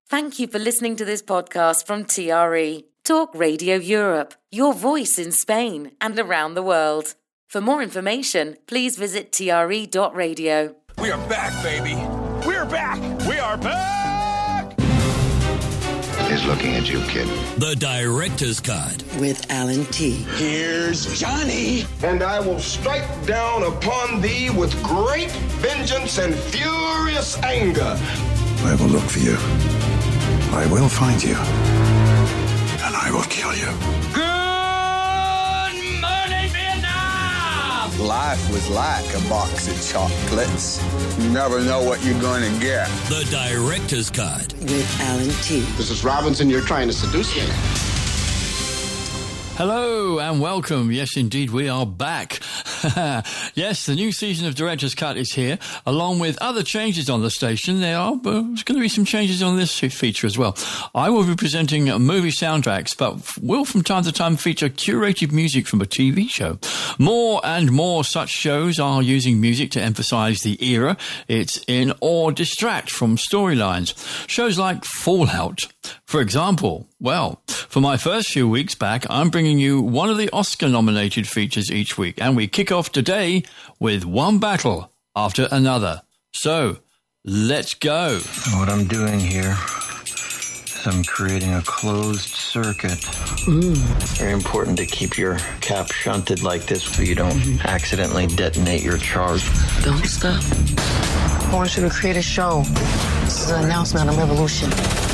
Thank you for listening to this podcast from TRE, Talk Radio Europe, your voice in Spain and around the world. For more information, please visit tre.radio. We are back, baby. We're back. We are back. Is looking at you, kid. The Director's Cut. With Alan T. Here's Johnny. And I will strike down upon thee with great vengeance and furious anger. I will look for you. I will find you. And I will kill you. Good morning, Vietnam! Life was like a box of chocolates. You never know what you're going to get. The Director's Cut. With Alan T. Mrs. Robinson, you're trying to seduce me. Hello and welcome. Yes, indeed, we are back. Yes, the new season of Director's Cut is here, along with other changes on the station. There's going to be some changes on this feature as well. I will be presenting movie soundtracks, but will from time to time feature curated music from a TV show. More and more such shows are using music to emphasize the era it's in or distract from storylines. Shows like Fallout, for example. Well, for my first few weeks back, I'm bringing you one of the Oscar-nominated features each week, and we kick off today with one battle after another. So, let's go. What I'm doing here is I'm creating a closed circuit. Very important to keep your cap shunted like this so you don't accidentally detonate your charge. Don't stop. I want you to create a show. This is an announcement on revolution.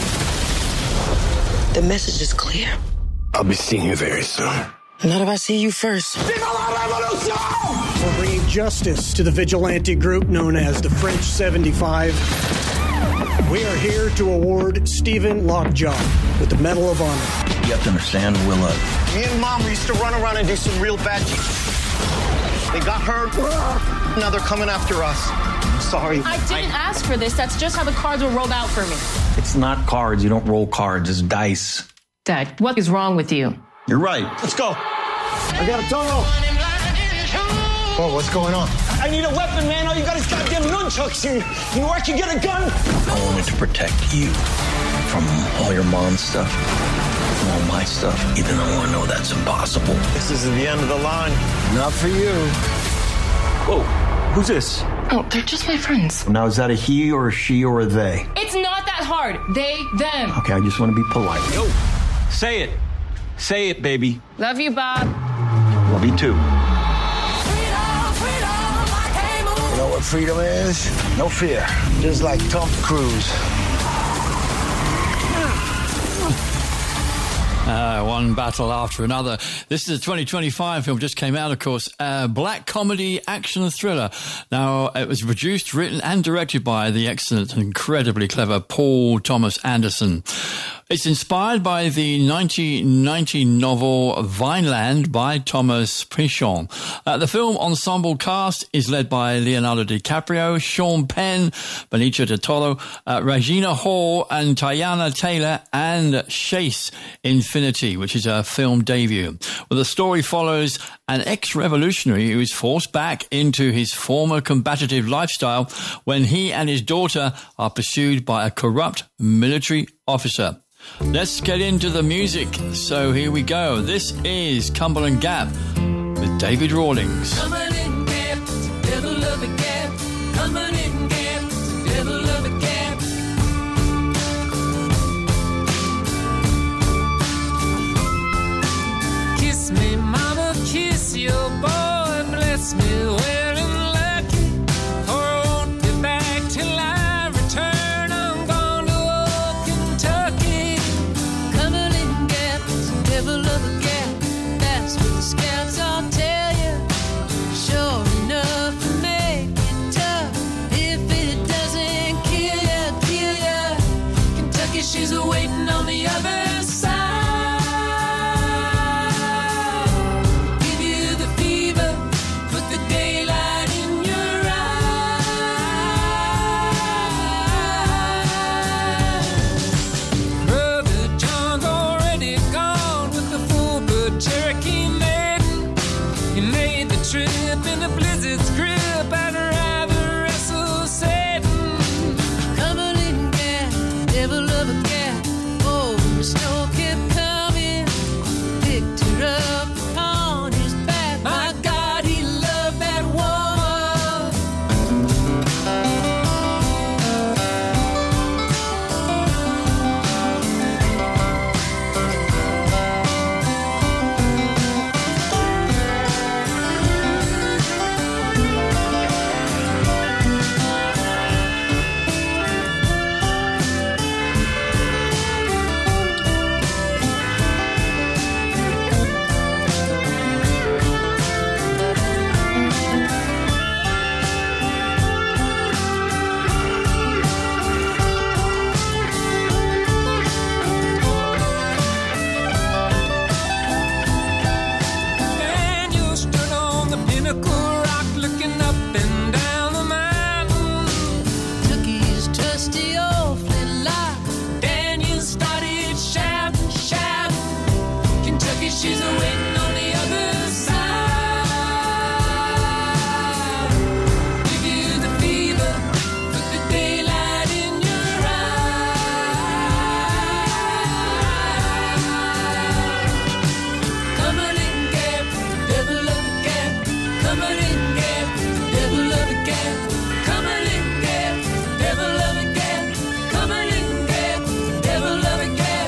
The message is clear. I'll be seeing you very soon. Not if I see you first. We're bringing justice to the vigilante group known as the French 75. We are here to award Stephen Lockjaw with the Medal of Honor. You have to understand, Willa. Me and Mom used to run around and do some real bad shit. They got hurt. Now they're coming after us. I'm sorry. I didn't ask for this. That's just how the cards were rolled out for me. It's not cards. You don't roll cards. It's dice. Dad, what is wrong with you? You're right. Let's go. I got a tunnel. Oh, what's going on? I need a weapon, man. All you got is goddamn nunchucks. You know where I can get a gun? I wanted to protect you from all your mom's stuff, from all my stuff, even though I know that's impossible. This is the end of the line. Not for you. Whoa, who's this? Oh, they're just my friends. Now, is that a he or a she or a they? It's not that hard. They, them. Okay, I just want to be polite. Yo, say it. Say it, baby. Love you, Bob. Love you, too. You know what freedom is? No fear. Just like Tom Cruise. One battle after another. This is a 2025 film, just came out, of course. Black comedy action thriller. Now, it was produced, written and directed by the excellent and incredibly clever Paul Thomas Anderson. It's inspired by the 1990 novel Vineland by Thomas Pynchon. The film ensemble cast is led by Leonardo DiCaprio, Sean Penn, Benicio del Toro, Regina Hall, and Teyana Taylor, and Chase Infinity, which is her film debut. Well, the story follows an ex-revolutionary who is forced back into his former combative lifestyle when he and his daughter are pursued by a corrupt military officer. Let's get into the music. So here we go. This is Cumberland Gap with David Rawlings. Cumberland Gap, devil of a gap. Cumberland Gap, devil of a gap. Kiss me, mama, kiss your boy. Bless me well and lucky. Or I won't be back till I return. I'm gone to old Kentucky. Cumberland Gap, devil of a gap. That's what the scouts all tell you. Sure enough, make it tough. If it doesn't kill ya. Kentucky, she's waiting on the other side. Give you the fever, put the daylight in your eyes. Brother John's already gone with the full-blood Cherokee maiden. He made the trip in the blizzard's grip. I'd rather wrestle Satan. Cumberland Gap, devil of a gap. The snow kept coming, picked her up on his back. My God, he loved that woman. Daniel stood on the pinnacle rock, looking up and down the mountain. Took his trusty old flintlock. Daniel started shouting, shouting. Kentucky, she's a waiting on the other side. Give you the fever, put the daylight in your eye. Cumberland Gap, devil of the gap. Cumberland Gap, devil of the gap. Cumberland Gap, devil of the gap. Cumberland Gap, devil of the gap.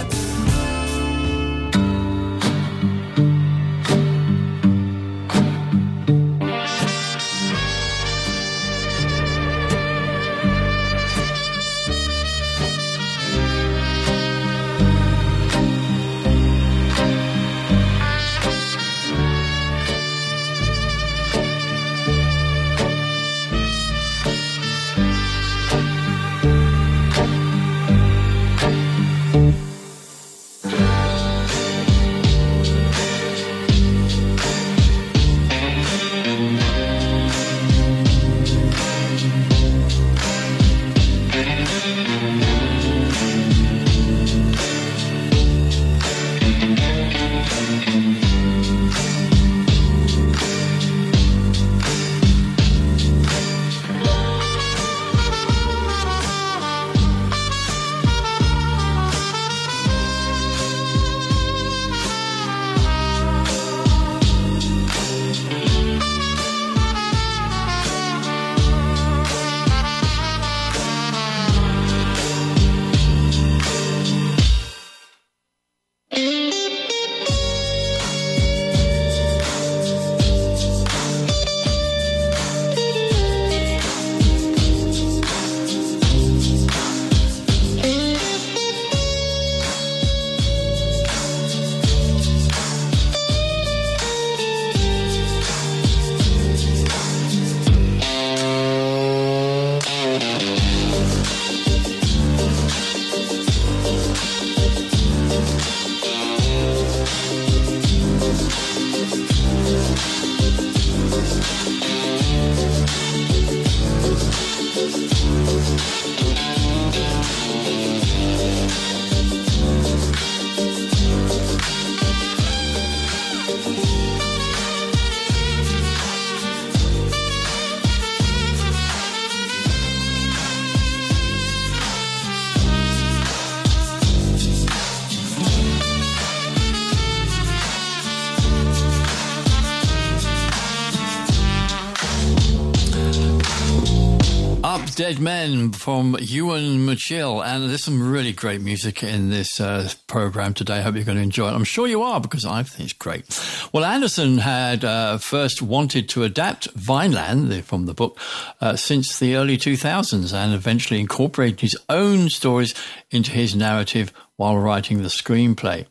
Dead Men from Ewan Mitchell, and there's some really great music in this program today. I hope you're going to enjoy it. I'm sure you are, because I think it's great. Well, Anderson had first wanted to adapt Vineland from the book since the early 2000s, and eventually incorporated his own stories into his narrative while writing the screenplay.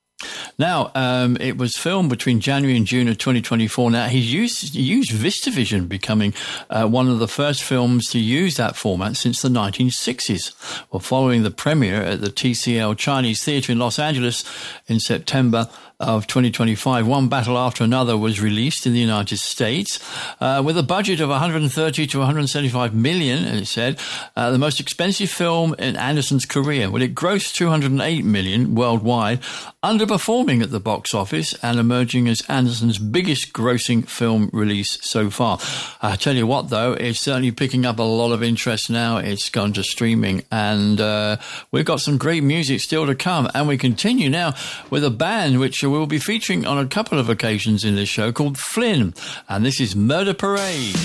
Now, it was filmed between January and June of 2024. Now, he used VistaVision, becoming one of the first films to use that format since the 1960s. Well, following the premiere at the TCL Chinese Theatre in Los Angeles in September, of 2025, one battle after another was released in the United States with a budget of 130 to 175 million, as it said, the most expensive film in Anderson's career. Well, it grossed 208 million worldwide, underperforming at the box office and emerging as Anderson's biggest grossing film release so far. I tell you what, though, it's certainly picking up a lot of interest now. It's gone to streaming, and we've got some great music still to come. And we continue now with a band which we'll be featuring on a couple of occasions in this show called Flynn, and this is Murder Parade.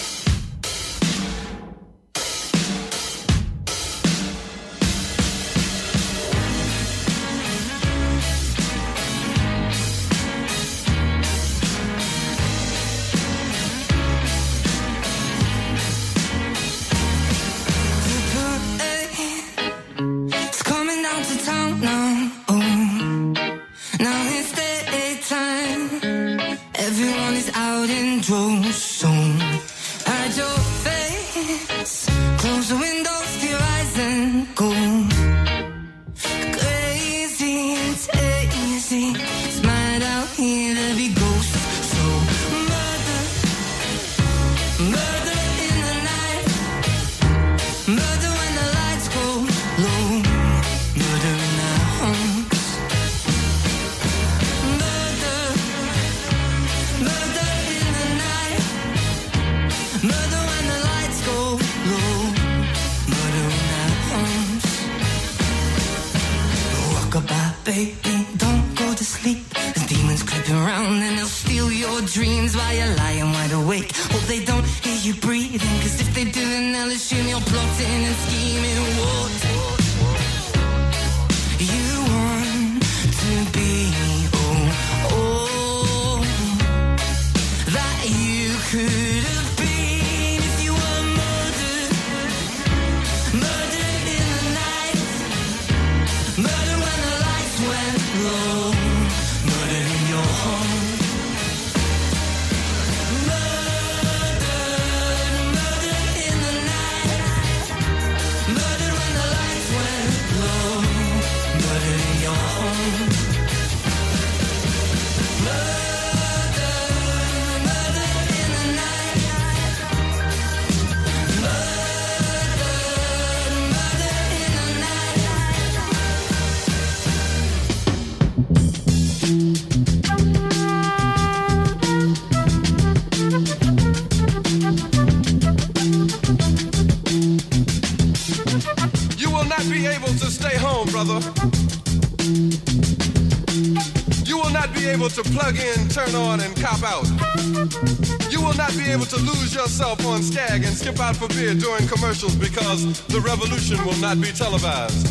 To plug in, turn on, and cop out. You will not be able to lose yourself on Skag and skip out for beer during commercials because the revolution will not be televised.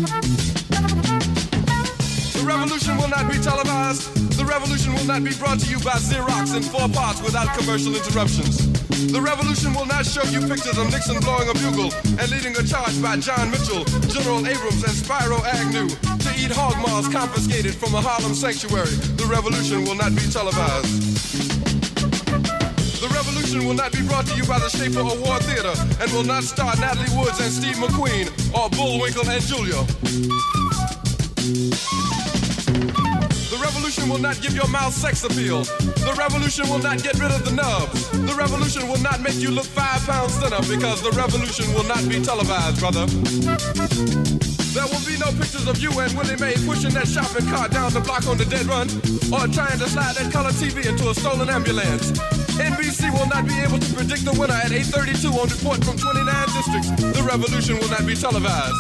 The revolution will not be televised. The revolution will not be brought to you by Xerox in 4 parts without commercial interruptions. The revolution will not show you pictures of Nixon blowing a bugle and leading a charge by John Mitchell, General Abrams, and Spyro Agnew to eat hog maws confiscated from a Harlem sanctuary. The revolution will not be televised. The revolution will not be brought to you by the Schaefer Award Theater and will not star Natalie Woods and Steve McQueen or Bullwinkle and Julia. The revolution will not give your mouth sex appeal. The revolution will not get rid of the nubs. The revolution will not make you look 5 pounds thinner because the revolution will not be televised, brother. There will be no pictures of you and Willie Mae pushing that shopping cart down the block on the dead run or trying to slide that color TV into a stolen ambulance. NBC will not be able to predict the winner at 8:32 on report from 29 districts. The revolution will not be televised.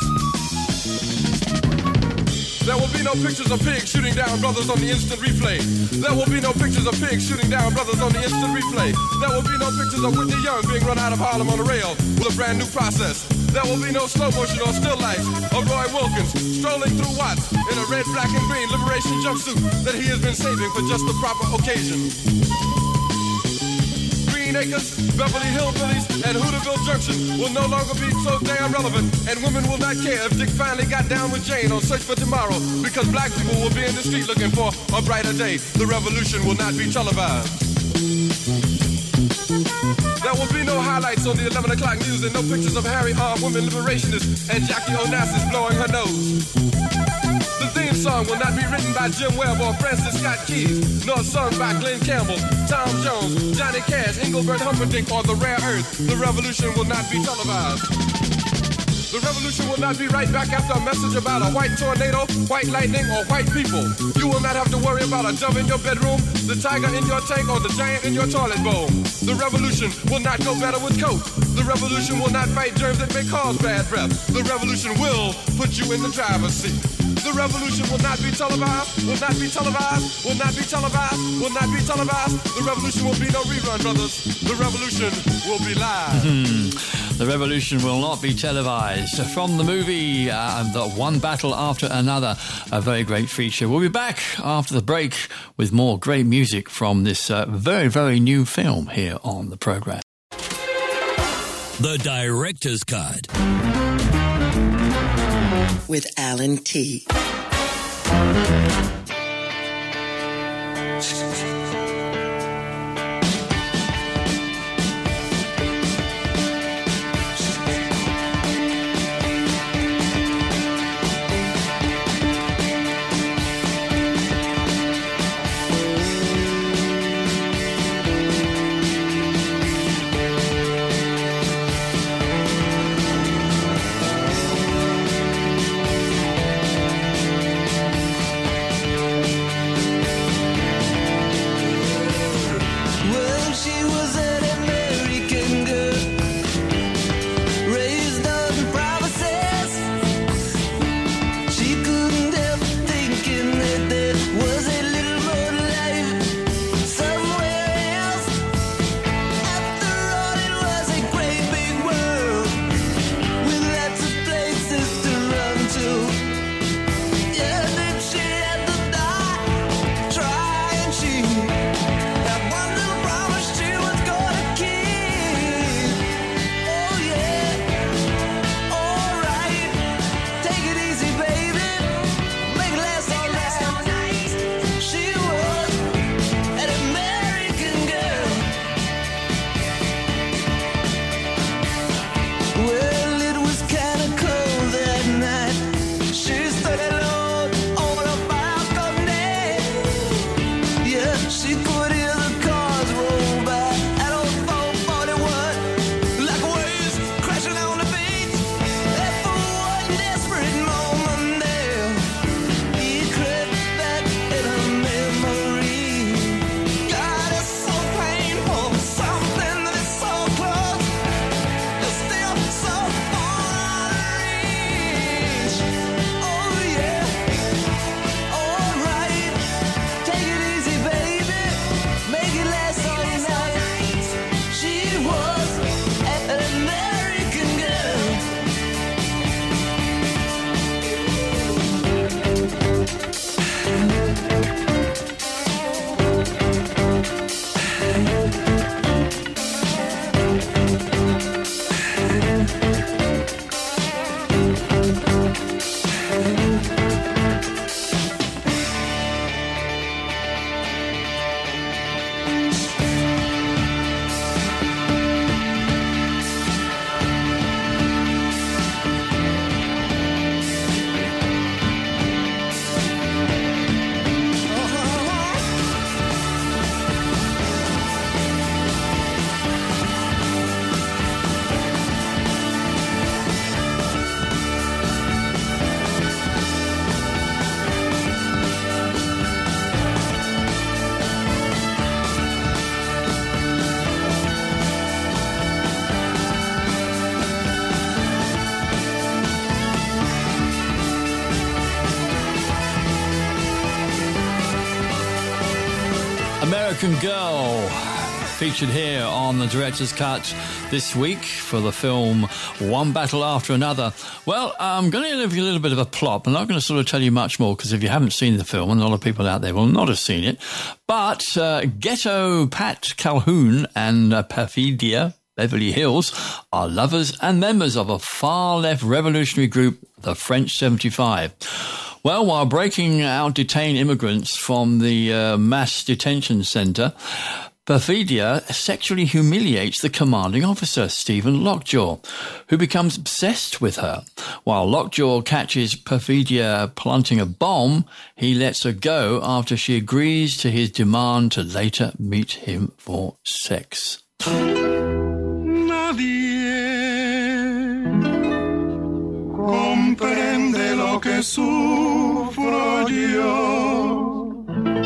There will be no pictures of pigs shooting down brothers on the instant replay. There will be no pictures of pigs shooting down brothers on the instant replay. There will be no pictures of Whitney Young being run out of Harlem on a rail with a brand new process. There will be no slow motion or still life of Roy Wilkins strolling through Watts in a red, black, and green liberation jumpsuit that he has been saving for just the proper occasion. Acres, Beverly Hillbillies, and Hooterville Junction will no longer be so damn relevant, and women will not care if Dick finally got down with Jane on Search for Tomorrow, because black people will be in the street looking for a brighter day. The revolution will not be televised. There will be no highlights on the 11 o'clock news and no pictures of Harry armed women liberationists and Jackie Onassis blowing her nose. The theme song will not be written written by Jim Webb or Francis Scott Key, nor sung by Glenn Campbell, Tom Jones, Johnny Cash, Engelbert Humperdinck, or The Rare Earth, the revolution will not be televised. The revolution will not be right back after a message about a white tornado, white lightning, or white people. You will not have to worry about a dove in your bedroom, the tiger in your tank, or the giant in your toilet bowl. The revolution will not go better with Coke. The revolution will not fight germs that may cause bad breath. The revolution will put you in the driver's seat. The revolution will not be televised, will not be televised, will not be televised, will not be televised. The revolution will be no rerun, brothers. The revolution will be live. The revolution will not be televised. From the movie The One Battle After Another, a very great feature. We'll be back after the break with more great music from this very, very new film here on the programme. The Director's Cut with Alan T. American Girl, featured here on the Director's Cut this week for the film One Battle After Another. Well, I'm going to give you a little bit of a plot. I'm not going to sort of tell you much more because if you haven't seen the film, and a lot of people out there will not have seen it, but Ghetto Pat Calhoun and Perfidia Beverly Hills are lovers and members of a far-left revolutionary group, the French 75. Well, while breaking out detained immigrants from the mass detention centre, Perfidia sexually humiliates the commanding officer, Stephen Lockjaw, who becomes obsessed with her. While Lockjaw catches Perfidia planting a bomb, he lets her go after she agrees to his demand to later meet him for sex. Comprende lo que sufro yo.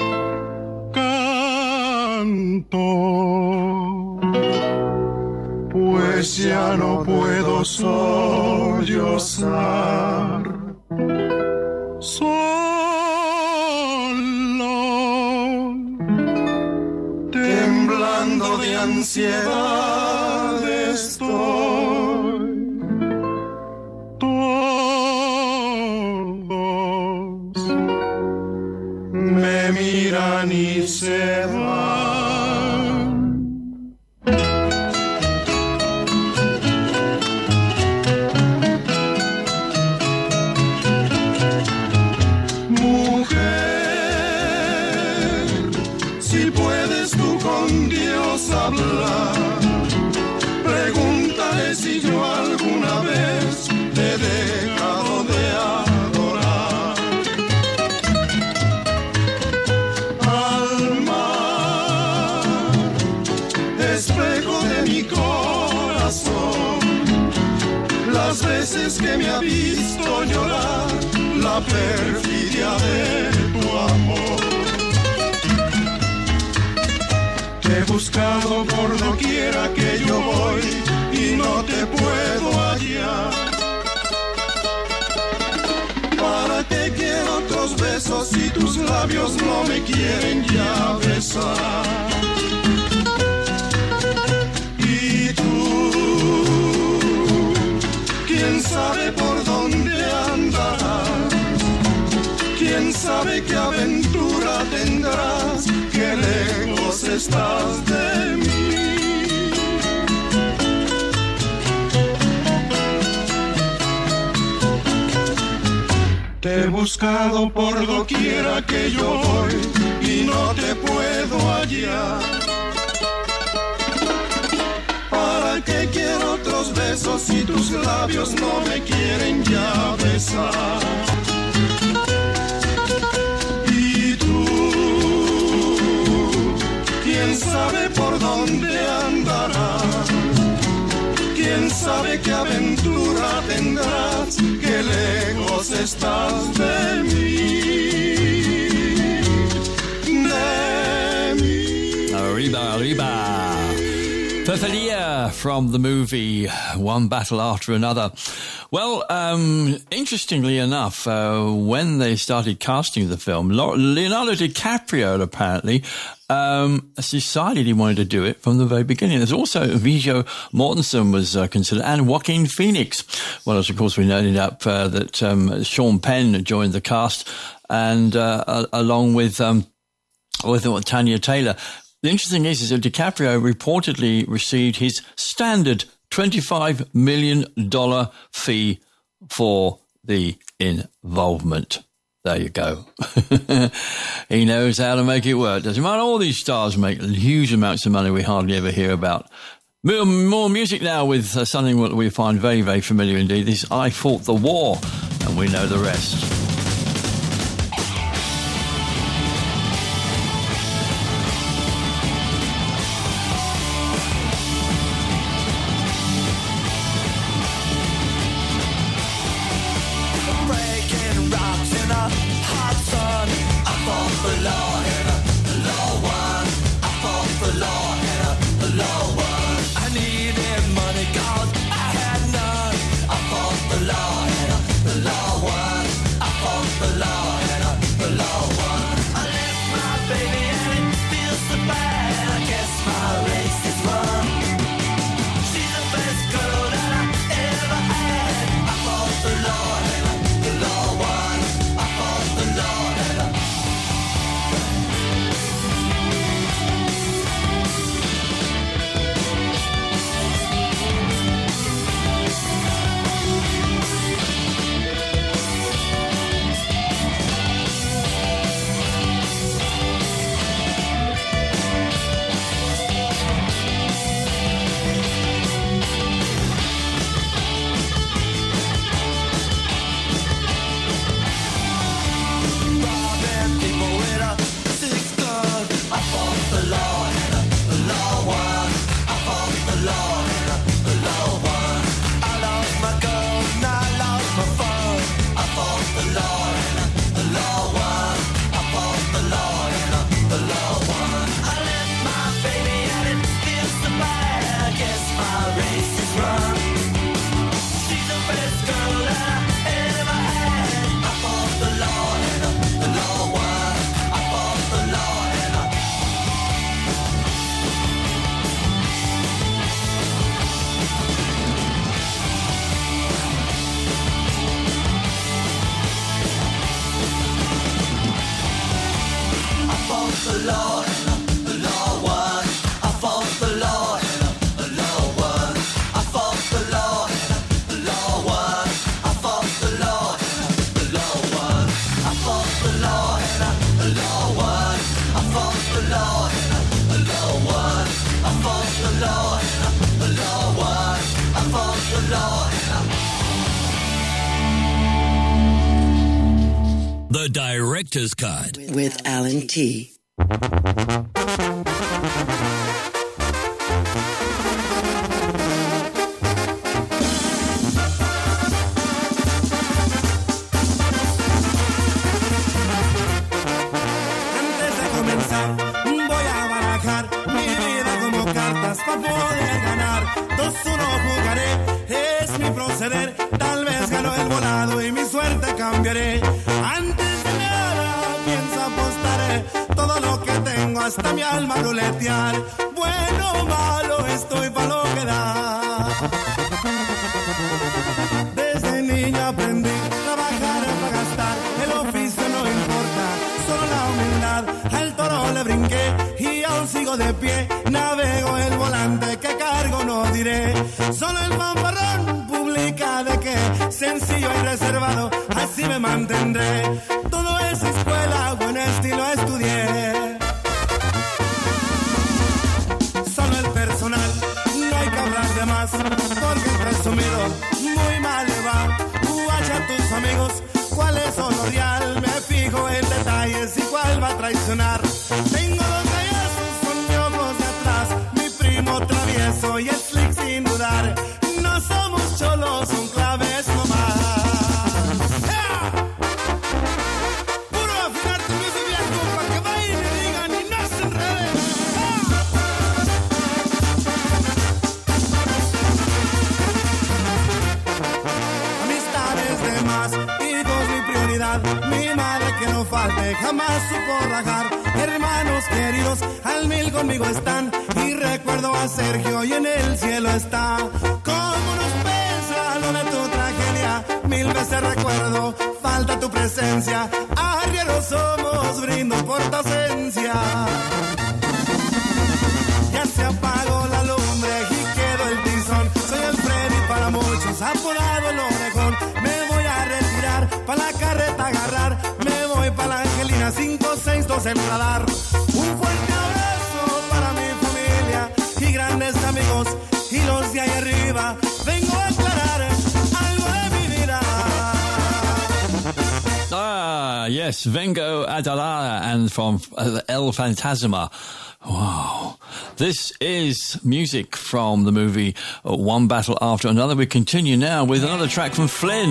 Canto, pues ya no puedo sollozar. Solo, temblando de ansiedad estoy. Me miran y se van. Mujer, si puedes tú con Dios hablar, pregúntale si yo alguna vez te he dejado de adorar. Espejo de mi corazón, las veces que me ha visto llorar, la perfidia de tu amor. Te he buscado por doquiera que yo voy y no te puedo hallar. ¿Para qué quiero otros besos si tus labios no me quieren ya besar? ¿Quién sabe por dónde andarás? ¿Quién sabe qué aventura tendrás? ¿Qué lejos estás de mí? Te he buscado por doquiera que yo voy y no te puedo hallar. ¿Para qué quiero otros besos si tus labios no me quieren ya besar? Y tú, ¿quién sabe por dónde andarás? ¿Quién sabe qué aventura tendrás? ¿Qué lejos estás de mí? De mí. Arriba, arriba. Perfidia from the movie One Battle After Another. Well, interestingly enough, when they started casting the film, Leonardo DiCaprio apparently decided he wanted to do it from the very beginning. There's also Viggo Mortensen was considered, and Joaquin Phoenix. Well, as of course we noted up that Sean Penn joined the cast, and along with Tanya Taylor. The interesting is that DiCaprio reportedly received his standard $25 million fee for the involvement. There you go. He knows how to make it work. Doesn't matter. All these stars make huge amounts of money we hardly ever hear about. More music now with something that we find very, very familiar indeed. This I Fought the War, and we know the rest. I fought the law and the law won. I The Director's Cut with Alan T. Para poder ganar, 2-1 jugaré, es mi proceder, tal vez gano el volado y mi suerte cambiaré. Antes de nada pienso apostaré, todo lo que tengo hasta mi alma ruletear. Bueno o malo estoy pa' lo que da. Desde niño aprendí a trabajar para gastar, el oficio no importa, solo la humildad. Al toro le brinqué y aún sigo de pie, navego el volante que cargo no diré. Solo el fanfarrón publica de que sencillo y reservado, así me mantendré. Todo es escuela, buen estilo estudié. Solo el personal, no hay que hablar de más, porque el presumido muy mal le va. Guacha a tus amigos, cuáles son lo real, me fijo en detalles y cuál va a traicionar. Tengo dos gallazos, son de ojos de atrás, mi primo travieso y el slick sin dudar. No somos cholos, son claves nomás. ¡Yeah! Puro afinar tu music viejo, pa' que vayan y digan y no se enreden. Amistades de más, hijos mi prioridad, mi madre que no falte, jamás supo rajar. Hermanos queridos, al mil conmigo están, y recuerdo a Sergio y en el cielo está. Cómo nos pesa lo de tu tragedia, mil veces recuerdo, falta tu presencia. Arrieros somos, brindo por tu ausencia. Ya se apagó la lumbre y quedó el tizón, soy el Freddy para muchos, apodado el orejón. Me voy a retirar, pa' la carreta agarrar, me voy pa' la Angelina, 562 en radar. Un fuerte abrazo para mi familia y grandes amigos, y los de ahí arriba, vengo a aclarar algo de mi vida. Ah, yes, Vengo Adalara and from El Fantasma. Wow. This is music from the movie One Battle After Another. We continue now with another track from Flynn.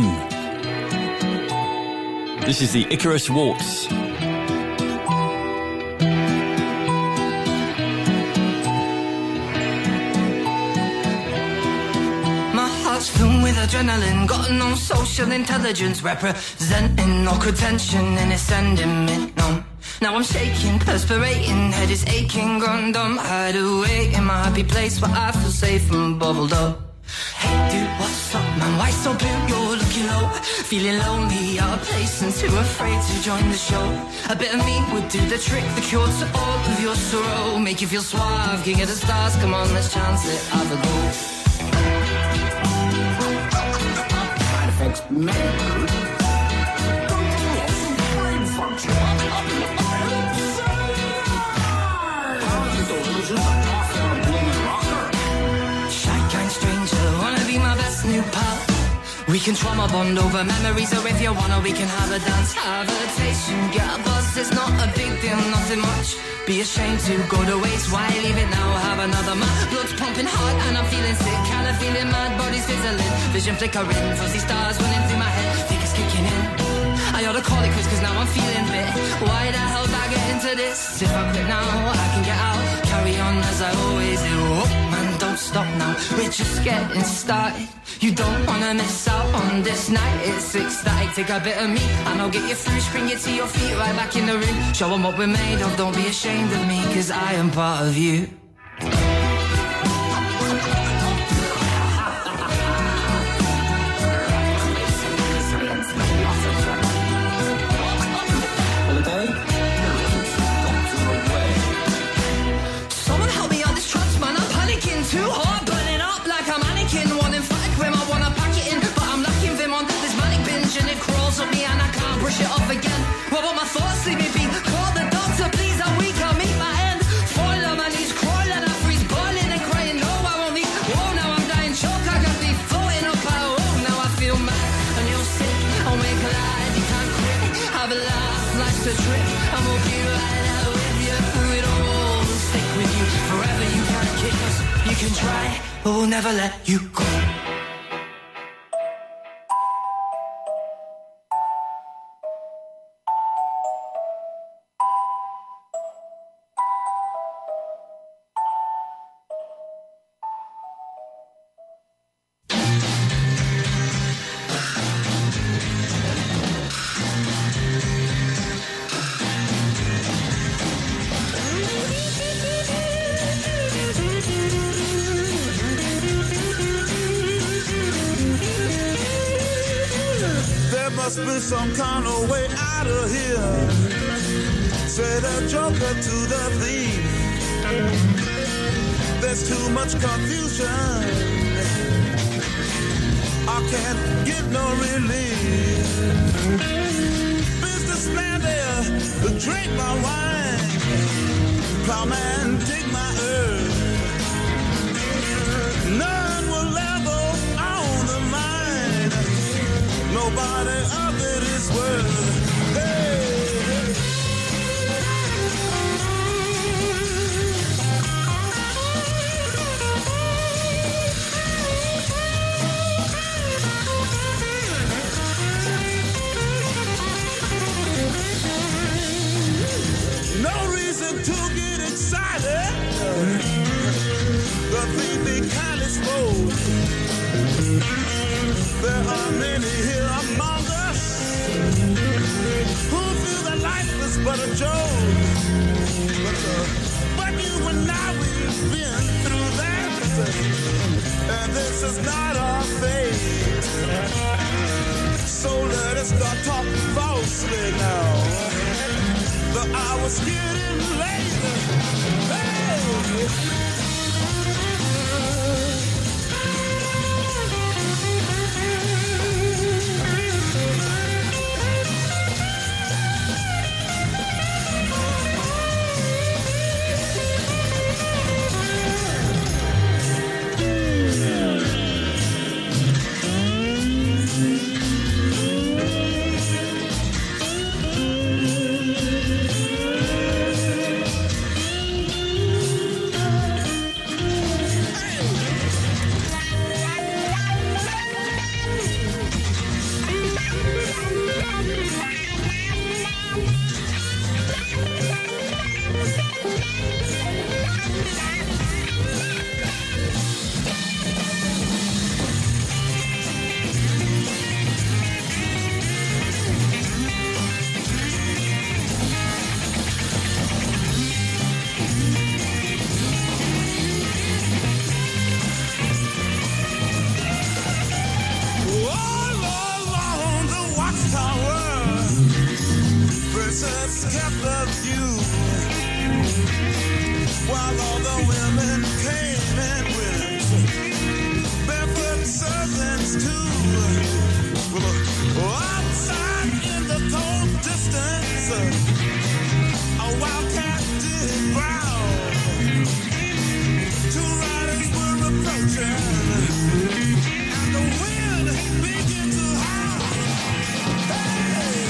This is the Icarus Waltz. Filled with adrenaline, got no social intelligence, representing awkward tension and it's sending me numb. Now I'm shaking, perspirating, head is aching, gone dumb. Hide away in my happy place where I feel safe and bubbled up. Hey dude, what's up man, why so blue, you're looking low. Feeling lonely, out of place and too afraid to join the show. A bit of me would do the trick, the cure to all of your sorrow. Make you feel suave, king of the stars, come on let's chance it, have a go. We can trauma bond over memories, or if you wanna we can have a dance. Have a taste, you get a buzz, it's not a big deal, nothing much. Be ashamed to go to waste, why leave it now, have another man. Blood's pumping hard and I'm feeling sick, kinda feeling mad, body's fizzling. Vision flickering, fuzzy stars running through my head, think it's kicking in. I ought to call it quits cause now I'm feeling bit. Why the hell did I get into this? If I quit now, I can get out, carry on as I always do. Oh man, don't stop now, we're just getting started. You don't wanna miss out on this night, it's ecstatic. Take a bit of me and I'll get you through, spring you to your feet right back in the room. Show them what we're made of, don't be ashamed of me, cause I am part of you. Someone help me on this trance, man, I'm panicking too hard, burning up like a mannequin, wanting fight when I wanna pack it in, but I'm lacking vim on this manic binge and it crawls up me and I can't brush it off again. What about my thoughts leave me be? Call the doctor please, I'm weak, I'll meet my end. Fall on my knees, crawling, I freeze, boiling and crying, no I won't leave. Whoa, now I'm dying, choke, I got me floating up, oh now I feel mad and you're sick, oh my god, you can't quit, have a lie. life's a trip, and we'll be right out with you through it all. We'll stick with you forever. You can't kick us, you can try, but we'll never let you go. Must be some kind of way out of here. Say the joker to the thief. There's too much confusion. I can't get no relief. Businessman there, drink my wine. Plowman, take my earth. None will ever own the mine. Nobody of it is worth. Hey. No reason to get excited. The thief be kind of spoke. There are many here among us who feel that life is but a joke. But you and I, we've been through that, and this is not our fate. So let us start talking falsely now. The hour's getting late. Hey! While all the women came and went, barefoot servants too. Outside in the cold distance, a wildcat did growl. Two riders were approaching, and the wind began to howl. Hey!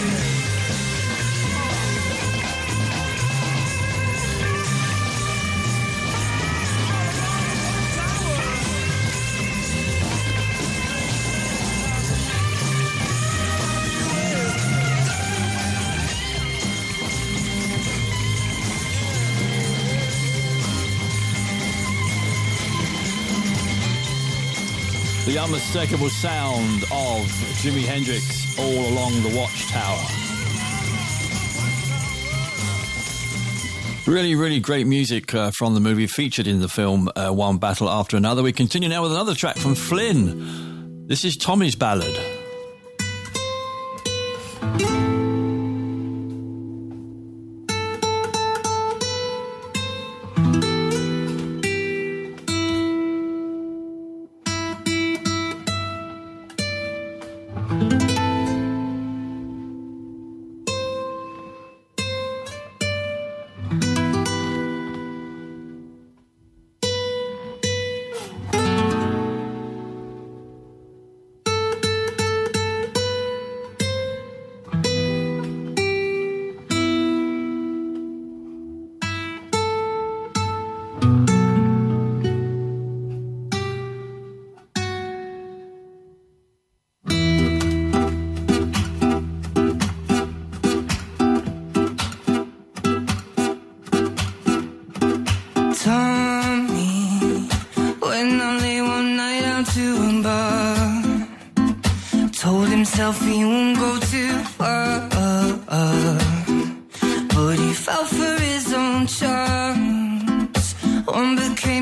The unmistakable sound of Jimi Hendrix all along the Watchtower. Really, really great music from the movie featured in the film One Battle After Another. We continue now with another track from Flynn. This is Tommy's Ballad.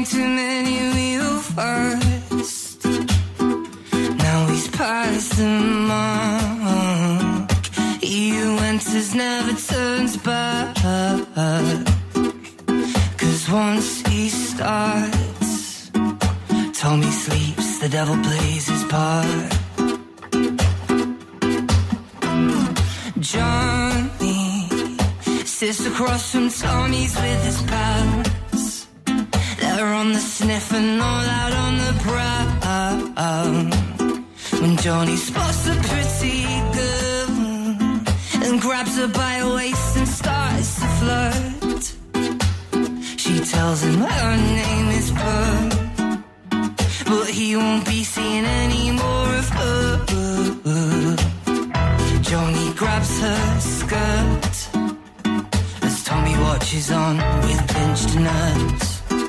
drank too many real first. Now he's past the mark. He who enters never turns back. 'Cause once he starts, Tommy sleeps, the devil plays his part. Johnny sits across from Tommy's with his pals. They're on the sniff and all out on the prowl. When Johnny spots a pretty girl and grabs her by her waist and starts to flirt, she tells him her name is Pearl, but he won't be seeing any more of her. Johnny grabs her skirt as Tommy watches on with pinched nerves.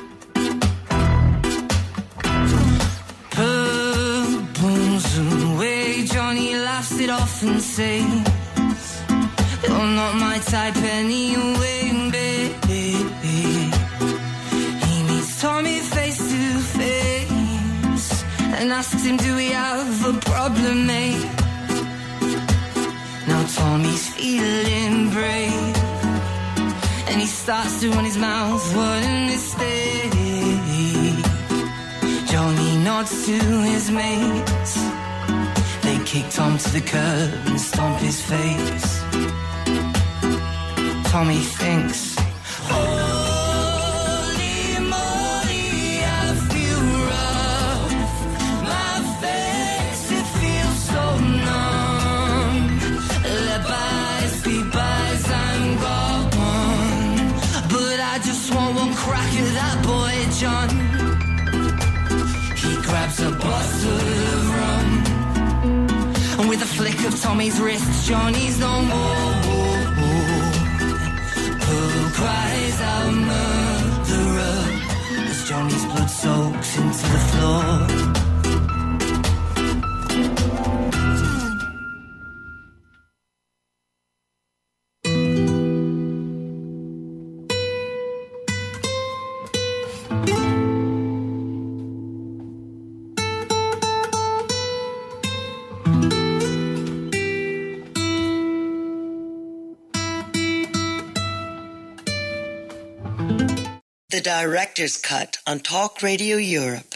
Away, Johnny laughs it off and says, you're not my type anyway, baby. He meets Tommy face to face and asks him, do we have a problem, mate? Now Tommy's feeling brave and he starts to run his mouth, what a mistake. Johnny nods to his mates. They kick Tom to the curb and stomp his face. Tommy thinks, holy moly, I feel rough. My face, it feels so numb. Let byes be byes, I'm gone. But I just want one crack at that boy, John. He grabs a bottle of rum, and with a flick of Tommy's wrist, Johnny's no more. Who cries out murderer as Johnny's blood soaks into the floor. The Director's Cut on Talk Radio Europe.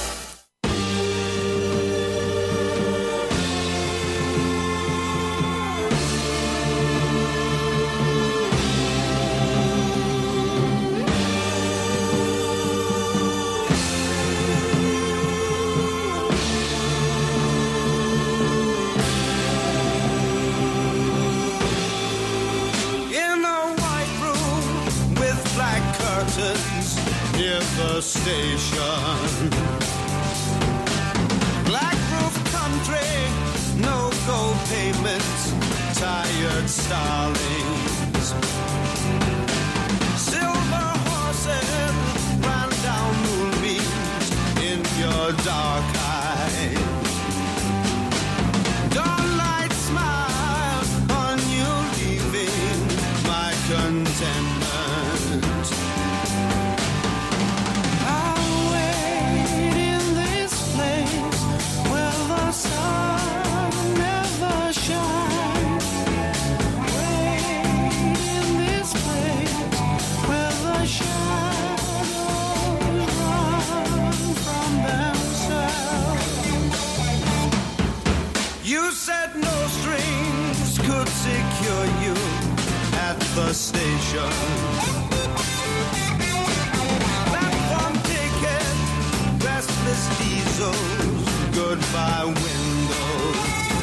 Near the station, black roof country, no gold pavements, tired starlings, silver horses ran down moonbeams in your dark eyes. Dawnlight smile on you leaving my contentment. You said no strings could secure you at the station. Platform ticket, restless diesels, goodbye windows.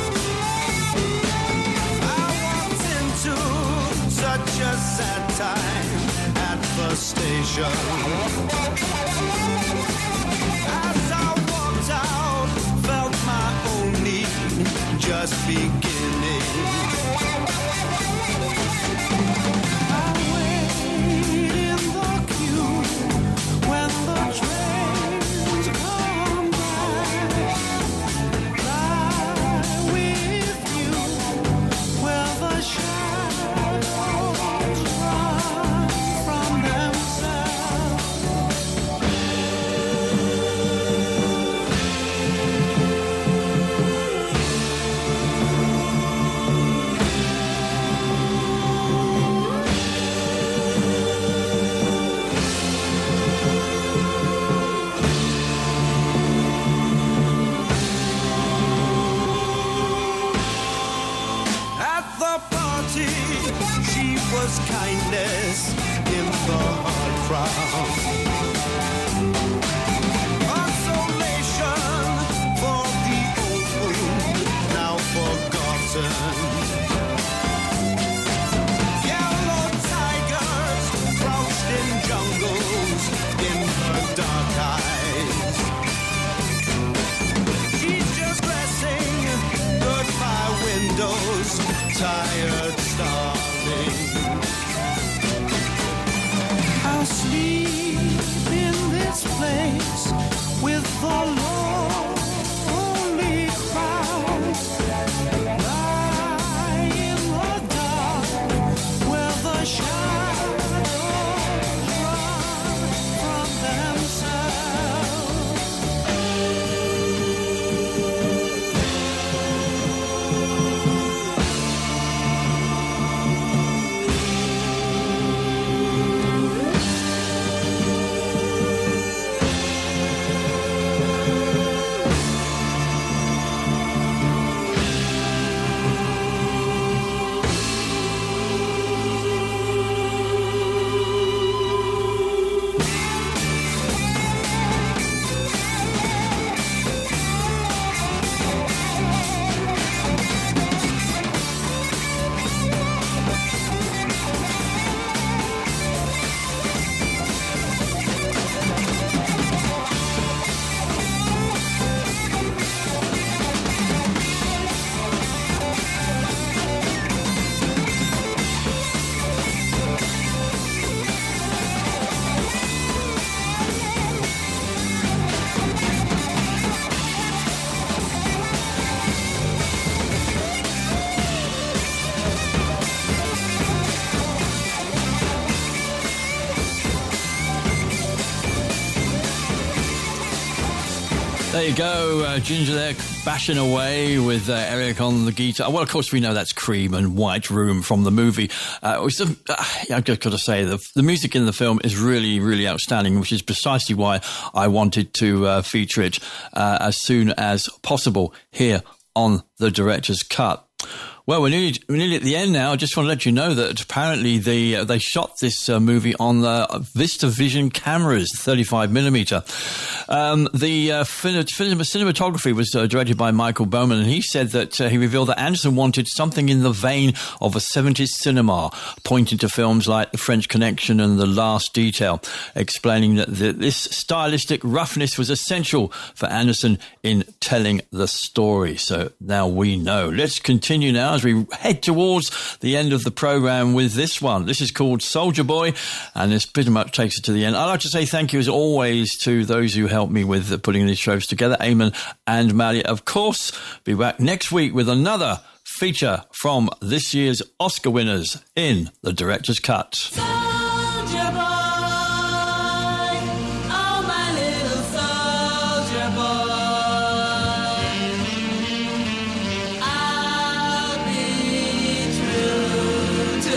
I walked into such a sad time at the station. As I walked out, felt my own need just beginning. I wait in the queue when the trains come by. Fly with you where the shadows run from themselves. was kindness in the hard crowd. Consolation for the old wound, now forgotten. Yellow tigers crouched in jungles in her dark eyes. She's just resting, goodbye windows, tired, starving. I'll sleep in this place with the lonely crowd. Lie in the dark where the shadows run from themselves. There you go, Ginger there, bashing away with Eric on the guitar. Well, of course, we know that's Cream and White Room from the movie. I've just got to say, the music in the film is really, really outstanding, which is precisely why I wanted to feature it as soon as possible here on the Director's Cut. Well, we're nearly at the end now. I just want to let you know that apparently they shot this movie on the VistaVision cameras, 35mm. The cinematography was directed by Michael Bowman, and he said that he revealed that Anderson wanted something in the vein of a 70s cinema, pointing to films like The French Connection and The Last Detail, explaining that this stylistic roughness was essential for Anderson in telling the story. So now we know. Let's continue now as we head towards the end of the program with this one. This is called Soldier Boy, and this pretty much takes it to the end. I'd like to say thank you as always to those who helped me with putting these shows together, Eamon and Mally. Of course, be back next week with another feature from this year's Oscar winners in the Director's Cut. Soldier boy, oh my little soldier boy, I'll be true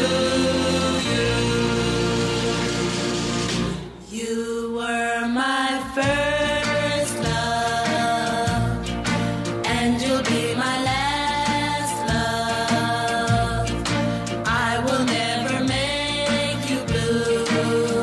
to you. You were my first love, and you'll be my last love. I will never make you blue.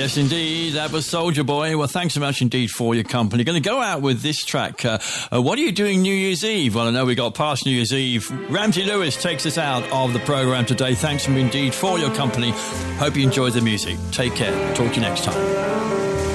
Yes, indeed. That was Soulja Boy. Well, thanks so much indeed for your company. Going to go out with this track. What are you doing New Year's Eve? Well, I know we got past New Year's Eve. Ramsey Lewis takes us out of the program today. Thanks indeed for your company. Hope you enjoyed the music. Take care. Talk to you next time.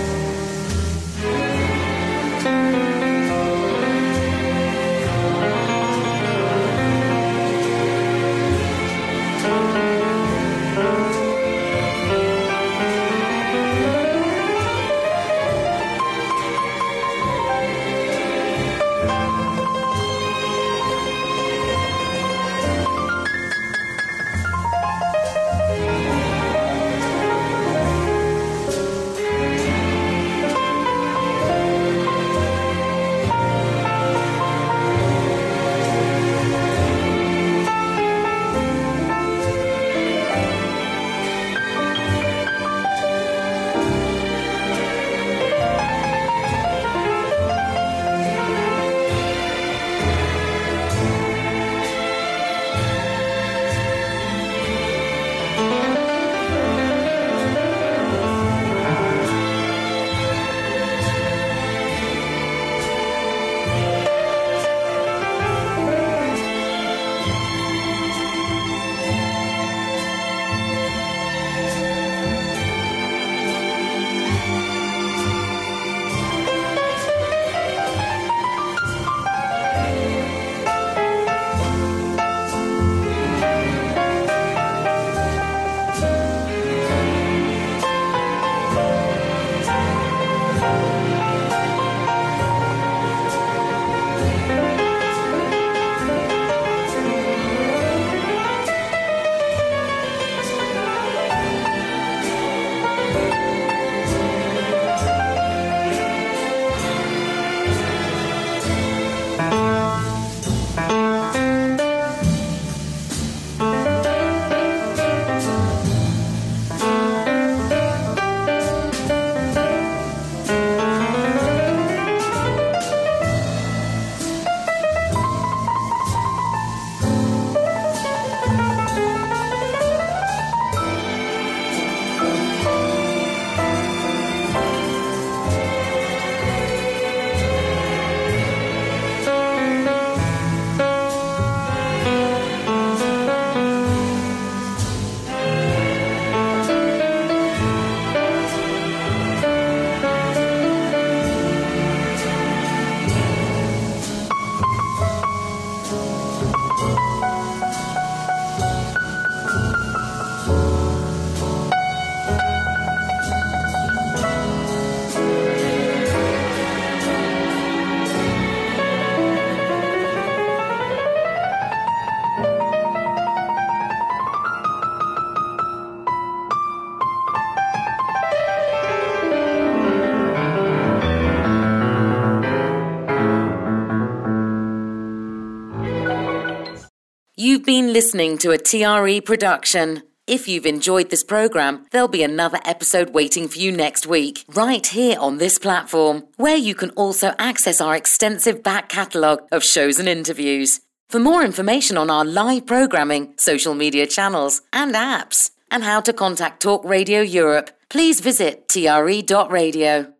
You've been listening to a TRE production. If you've enjoyed this program, there'll be another episode waiting for you next week, right here on this platform, where you can also access our extensive back catalogue of shows and interviews. For more information on our live programming, social media channels and apps, and how to contact Talk Radio Europe, please visit tre.radio.